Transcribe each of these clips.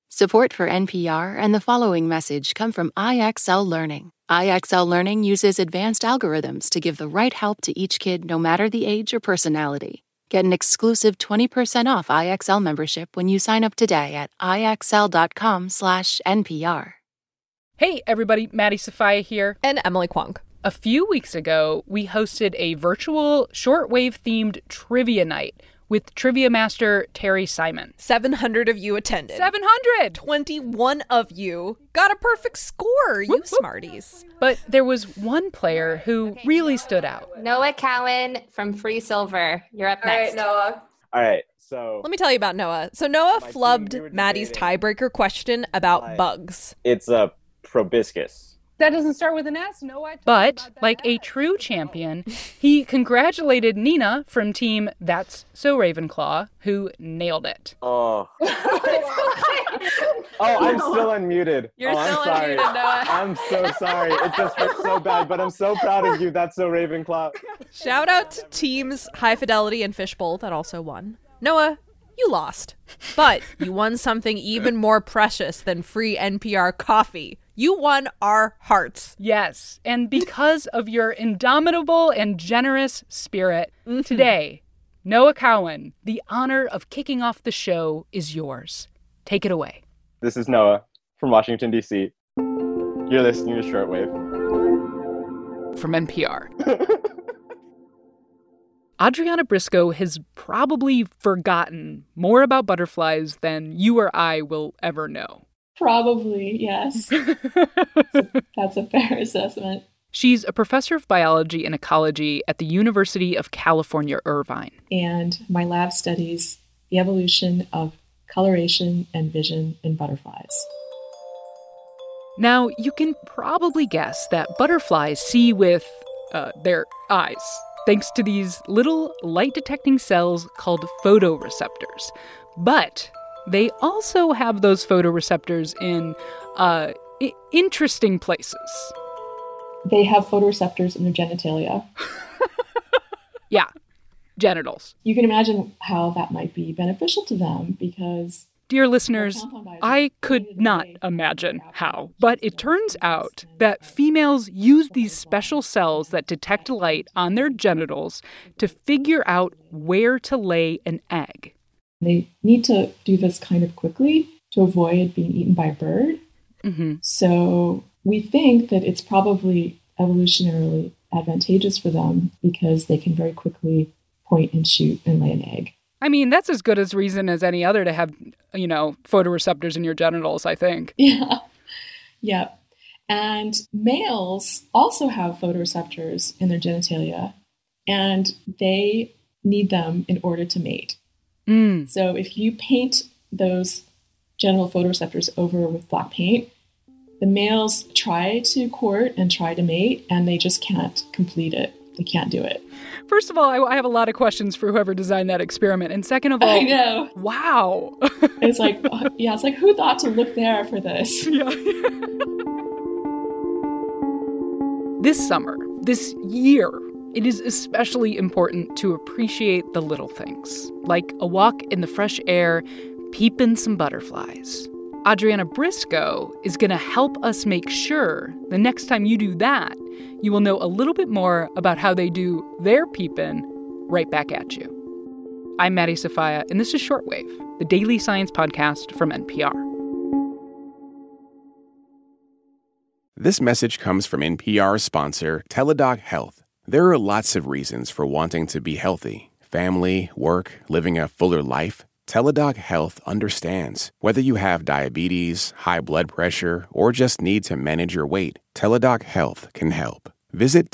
Support for NPR and the following message come from IXL Learning. IXL Learning uses advanced algorithms to give the right help to each kid no matter the age or personality. Get an exclusive 20% off IXL membership when you sign up today at IXL.com/NPR. Hey everybody, Maddie Sofia here. And Emily Kwong. A few weeks ago, we hosted a virtual shortwave-themed trivia night with trivia master Terry Simon. 700 of you attended. 700! 21 of you got a perfect score, you smarties. But there was one player who really stood out. Noah Cowan from Free Silver. You're up next. All right, Noah. All right, so... Let me tell you about Noah. So Noah flubbed Maddie's tiebreaker question about bugs. It's a proboscis. That doesn't start with an S. No, I. But, like a true champion, he congratulated Nina from Team That's So Ravenclaw, who nailed it. Oh. I'm still unmuted. You're I'm still sorry. unmuted, Noah. I'm so sorry. It just hurts so bad, but I'm so proud of you. That's So Ravenclaw. Shout out to Teams High Fidelity and Fishbowl that also won. Noah, you lost. But you won something even more precious than free NPR coffee. You won our hearts. Yes, and because of your indomitable and generous spirit, today, Noah Cowan, the honor of kicking off the show is yours. Take it away. This is Noah from Washington, D.C. You're listening to Shortwave. From NPR. Adriana Briscoe has probably forgotten more about butterflies than you or I will ever know. Probably, yes. That's a fair assessment. She's a professor of biology and ecology at the University of California, Irvine. And my lab studies the evolution of coloration and vision in butterflies. Now, you can probably guess that butterflies see with their eyes, thanks to these little light-detecting cells called photoreceptors. But they also have those photoreceptors in interesting places. They have photoreceptors in their genitalia. Yeah, genitals. You can imagine how that might be beneficial to them because... Dear listeners, I could not imagine how, but it turns out that females use these special cells that detect light on their genitals to figure out where to lay an egg. They need to do this kind of quickly to avoid being eaten by a bird. Mm-hmm. So we think that it's probably evolutionarily advantageous for them because they can very quickly point and shoot and lay an egg. I mean, that's as good as reason as any other to have, photoreceptors in your genitals, I think. Yeah. Yeah. And males also have photoreceptors in their genitalia, and they need them in order to mate. So if you paint those genital photoreceptors over with black paint, the males try to court and try to mate, and they just can't complete it. They can't do it. First of all, I have a lot of questions for whoever designed that experiment. And second of all, I know. Wow. It's like, who thought to look there for this? Yeah. This summer, this year, it is especially important to appreciate the little things, like a walk in the fresh air, peeping some butterflies. Adriana Briscoe is going to help us make sure the next time you do that, you will know a little bit more about how they do their peeping right back at you. I'm Maddie Sofia, and this is Shortwave, the daily science podcast from NPR. This message comes from NPR sponsor Teladoc Health. There are lots of reasons for wanting to be healthy. Family, work, living a fuller life. Teladoc Health understands. Whether you have diabetes, high blood pressure, or just need to manage your weight, Teladoc Health can help. Visit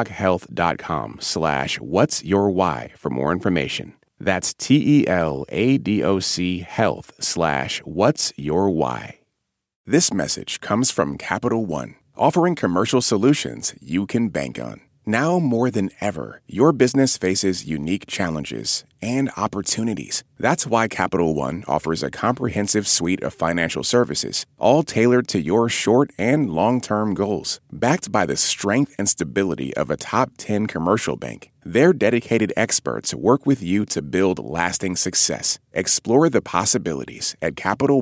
teladochealth.com/whatsyourwhy for more information. That's TELADOC health/whatsyourwhy. This message comes from Capital One, offering commercial solutions you can bank on. Now more than ever, your business faces unique challenges and opportunities. That's why Capital One offers a comprehensive suite of financial services, all tailored to your short and long-term goals. Backed by the strength and stability of a top 10 commercial bank, their dedicated experts work with you to build lasting success. Explore the possibilities at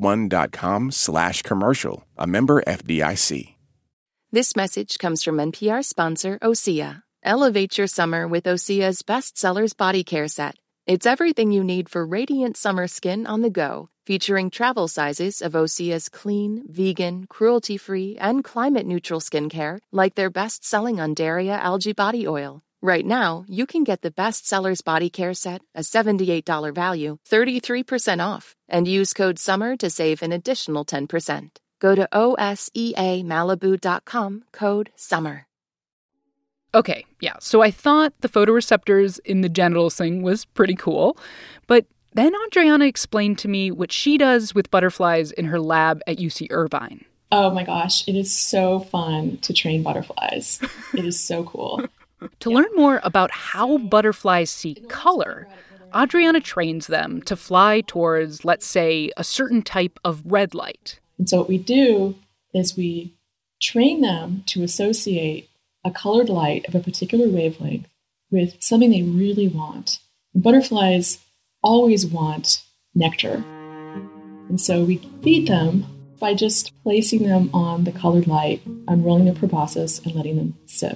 CapitalOne.com/commercial, a member FDIC. This message comes from NPR sponsor Osea. Elevate your summer with Osea's Bestsellers Body Care Set. It's everything you need for radiant summer skin on the go, featuring travel sizes of Osea's clean, vegan, cruelty-free, and climate-neutral skincare, like their best-selling Undaria Algae Body Oil. Right now, you can get the Bestsellers Body Care Set, a $78 value, 33% off, and use code SUMMER to save an additional 10%. Go to OSEAMalibu.com, code SUMMER. Okay, yeah, so I thought the photoreceptors in the genitals thing was pretty cool, but then Adriana explained to me what she does with butterflies in her lab at UC Irvine. Oh my gosh, it is so fun to train butterflies. It is so cool. To learn more about how butterflies see color, Adriana trains them to fly towards, let's say, a certain type of red light. And so what we do is we train them to associate a colored light of a particular wavelength with something they really want. And butterflies always want nectar. And so we feed them by just placing them on the colored light, unrolling their proboscis, and letting them sip.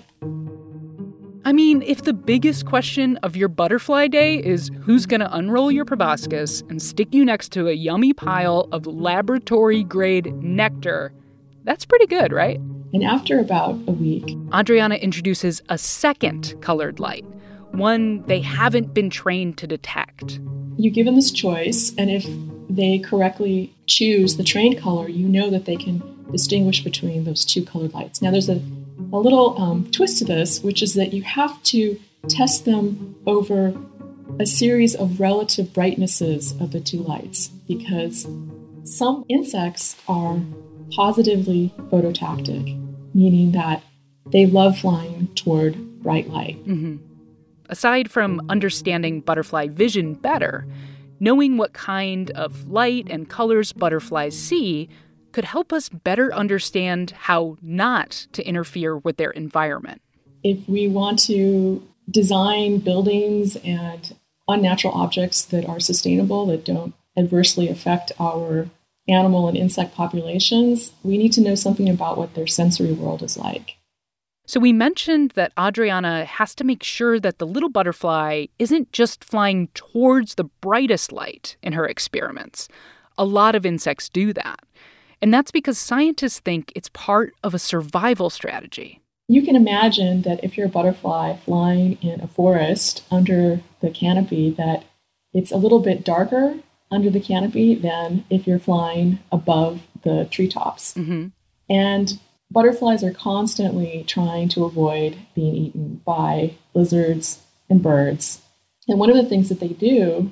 I mean, if the biggest question of your butterfly day is who's going to unroll your proboscis and stick you next to a yummy pile of laboratory-grade nectar, that's pretty good, right? And after about a week, Adriana introduces a second colored light, one they haven't been trained to detect. You give them this choice, and if they correctly choose the trained color, you know that they can distinguish between those two colored lights. Now, there's a little twist to this, which is that you have to test them over a series of relative brightnesses of the two lights, because some insects are positively phototactic, meaning that they love flying toward bright light. Mm-hmm. Aside from understanding butterfly vision better, knowing what kind of light and colors butterflies see could help us better understand how not to interfere with their environment. If we want to design buildings and unnatural objects that are sustainable, that don't adversely affect our animal and insect populations, we need to know something about what their sensory world is like. So we mentioned that Adriana has to make sure that the little butterfly isn't just flying towards the brightest light in her experiments. A lot of insects do that. And that's because scientists think it's part of a survival strategy. You can imagine that if you're a butterfly flying in a forest under the canopy, that it's a little bit darker under the canopy than if you're flying above the treetops. Mm-hmm. And butterflies are constantly trying to avoid being eaten by lizards and birds. And one of the things that they do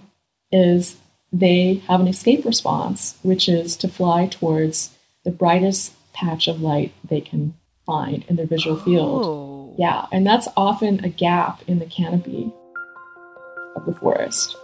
is they have an escape response, which is to fly towards the brightest patch of light they can find in their visual field. Yeah, and that's often a gap in the canopy of the forest.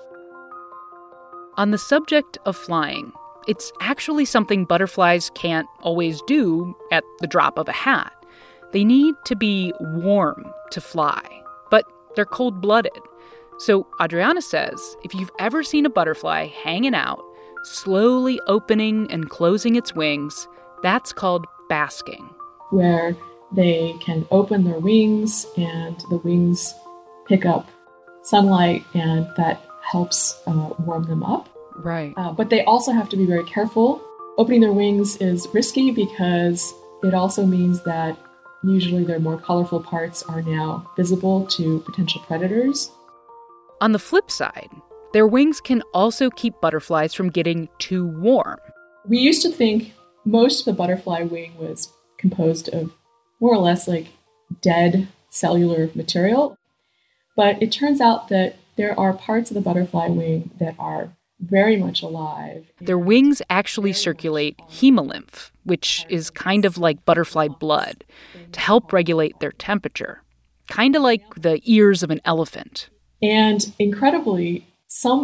On the subject of flying, it's actually something butterflies can't always do at the drop of a hat. They need to be warm to fly, but they're cold-blooded. So Adriana says if you've ever seen a butterfly hanging out, slowly opening and closing its wings, that's called basking. Where they can open their wings and the wings pick up sunlight and that helps warm them up. Right. But they also have to be very careful. Opening their wings is risky because it also means that usually their more colorful parts are now visible to potential predators. On the flip side, their wings can also keep butterflies from getting too warm. We used to think most of the butterfly wing was composed of more or less like dead cellular material. But it turns out that there are parts of the butterfly wing that are very much alive. Their wings actually circulate hemolymph, which is kind of like butterfly blood, to help regulate their temperature. kind of like the ears of an elephant. And incredibly, some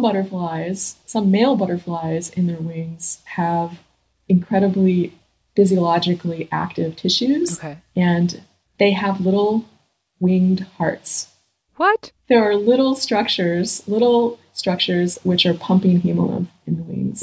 male butterflies in their wings have incredibly physiologically active tissues. Okay. And they have little winged hearts. What? There are little structures which are pumping hemolymph in the wings.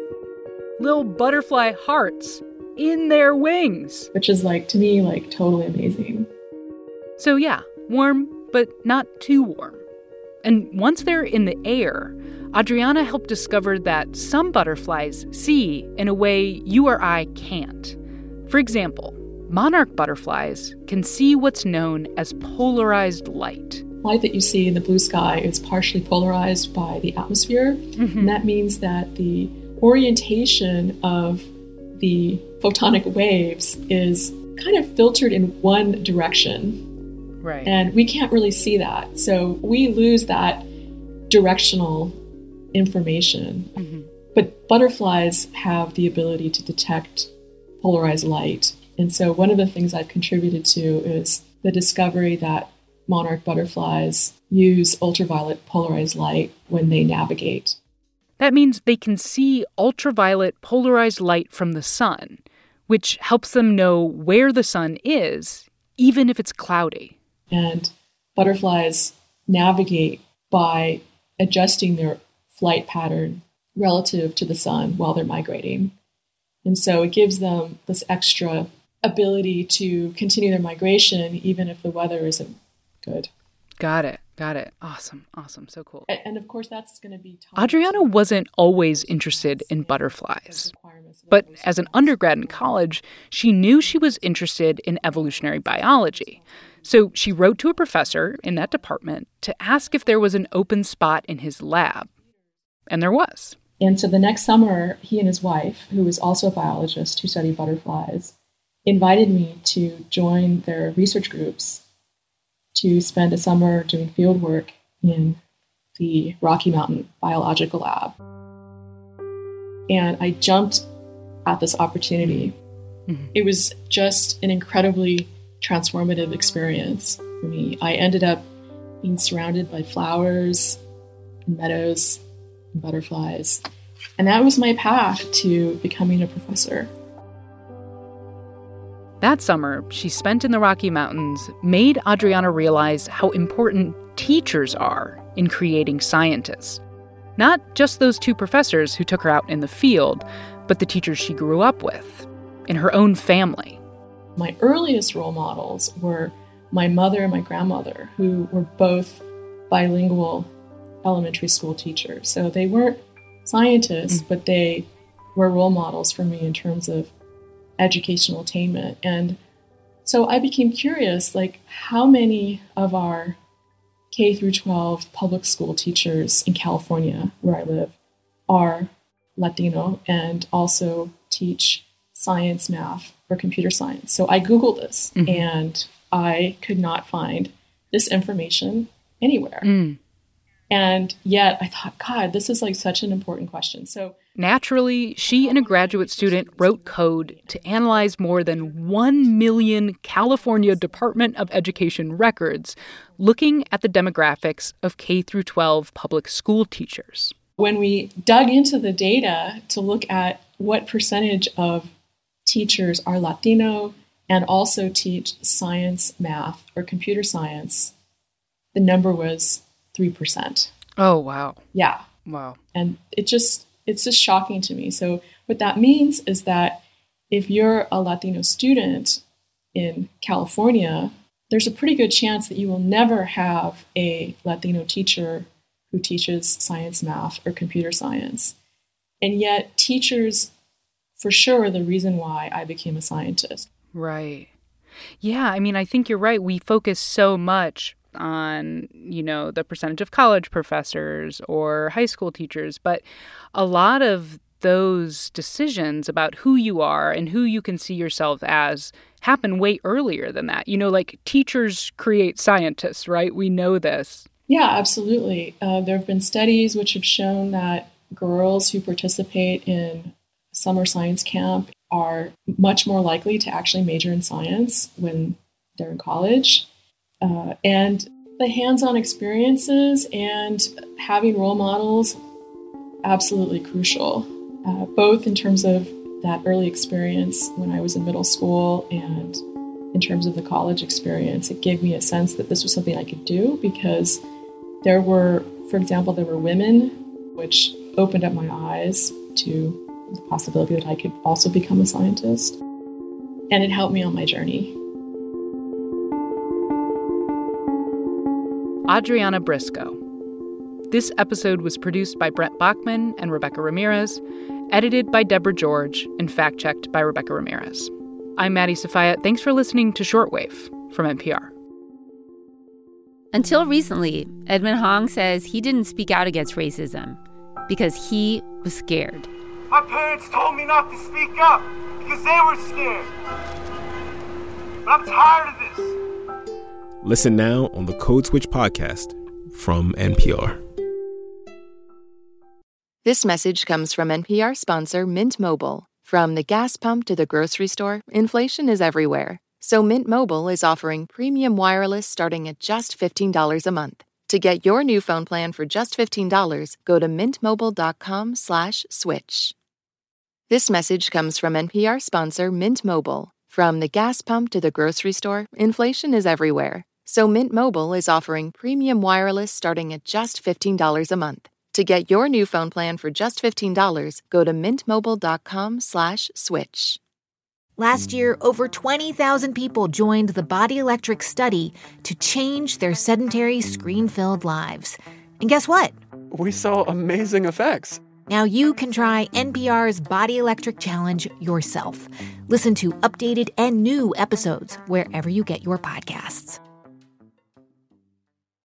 Little butterfly hearts in their wings. Which is to me, totally amazing. So yeah, warm, but not too warm. And once they're in the air, Adriana helped discover that some butterflies see in a way you or I can't. For example, monarch butterflies can see what's known as polarized light. Light that you see in the blue sky is partially polarized by the atmosphere. Mm-hmm. And that means that the orientation of the photonic waves is kind of filtered in one direction. Right. And we can't really see that. So we lose that directional information. Mm-hmm. But butterflies have the ability to detect polarized light. And so one of the things I've contributed to is the discovery that monarch butterflies use ultraviolet polarized light when they navigate. That means they can see ultraviolet polarized light from the sun, which helps them know where the sun is, even if it's cloudy. And butterflies navigate by adjusting their flight pattern relative to the sun while they're migrating. And so it gives them this extra ability to continue their migration even if the weather isn't good. Got it. Awesome. So cool. And of course, that's going to be Adriana wasn't always interested in butterflies. But as an undergrad in college, she knew she was interested in evolutionary biology. So she wrote to a professor in that department to ask if there was an open spot in his lab. And there was. And so the next summer, he and his wife, who was also a biologist who studied butterflies, invited me to join their research groups to spend a summer doing field work in the Rocky Mountain Biological Lab. And I jumped at this opportunity. Mm-hmm. It was just an incredibly transformative experience for me. I ended up being surrounded by flowers and meadows and butterflies. And that was my path to becoming a professor. That summer she spent in the Rocky Mountains made Adriana realize how important teachers are in creating scientists. Not just those two professors who took her out in the field, but the teachers she grew up with, in her own family. My earliest role models were my mother and my grandmother, who were both bilingual elementary school teachers. So they weren't scientists, but they were role models for me in terms of educational attainment. And so I became curious, how many of our K through 12 public school teachers in California, where I live, are Latino and also teach science, math, or computer science. So I Googled this, and I could not find this information anywhere. And yet I thought, God, this is such an important question. So naturally, she and a graduate student wrote code to analyze more than 1 million California Department of Education records, looking at the demographics of K through 12 public school teachers. When we dug into the data to look at what percentage of teachers are Latino and also teach science, math, or computer science, the number was 3%. Oh, wow. Yeah. Wow. And it's just shocking to me. So what that means is that if you're a Latino student in California, there's a pretty good chance that you will never have a Latino teacher who teaches science, math, or computer science. And yet teachers, for sure, are the reason why I became a scientist. Right. Yeah, I think you're right. We focus so much on, the percentage of college professors or high school teachers, but a lot of those decisions about who you are and who you can see yourself as happen way earlier than that. Teachers create scientists, right? We know this. Yeah, absolutely. There have been studies which have shown that girls who participate in summer science camp are much more likely to actually major in science when they're in college. And the hands-on experiences and having role models, absolutely crucial, both in terms of that early experience when I was in middle school and in terms of the college experience. It gave me a sense that this was something I could do because there were, for example, there were women, which opened up my eyes to the possibility that I could also become a scientist. And it helped me on my journey. Adriana Briscoe. This episode was produced by Brett Bachman and Rebecca Ramirez, edited by Deborah George, and fact-checked by Rebecca Ramirez. I'm Maddie Sofia. Thanks for listening to Shortwave from NPR. Until recently, Edmund Hong says he didn't speak out against racism because he was scared. My parents told me not to speak up because they were scared. But I'm tired of this. Listen now on the Code Switch podcast from NPR. This message comes from NPR sponsor Mint Mobile. From the gas pump to the grocery store, inflation is everywhere. So Mint Mobile is offering premium wireless starting at just $15 a month. To get your new phone plan for just $15, go to mintmobile.com/switch. This message comes from NPR sponsor Mint Mobile. From the gas pump to the grocery store, inflation is everywhere. So Mint Mobile is offering premium wireless starting at just $15 a month. To get your new phone plan for just $15, go to mintmobile.com/switch. Last year, over 20,000 people joined the Body Electric study to change their sedentary, screen-filled lives. And guess what? We saw amazing effects. Now you can try NPR's Body Electric Challenge yourself. Listen to updated and new episodes wherever you get your podcasts.